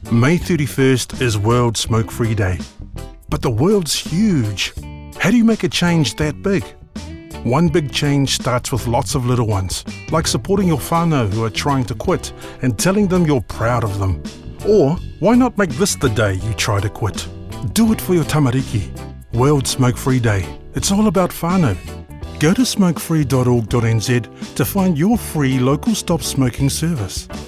May 31st is World Smoke-Free Day. But the world's huge. How do you make a change that big? One big change starts with lots of little ones, like supporting your whānau who are trying to quit and telling them you're proud of them. Or why not make this the day you try to quit? Do it for your tamariki. World Smoke-Free Day. It's all about whānau. Go to smokefree.org.nz to find your free local stop smoking service.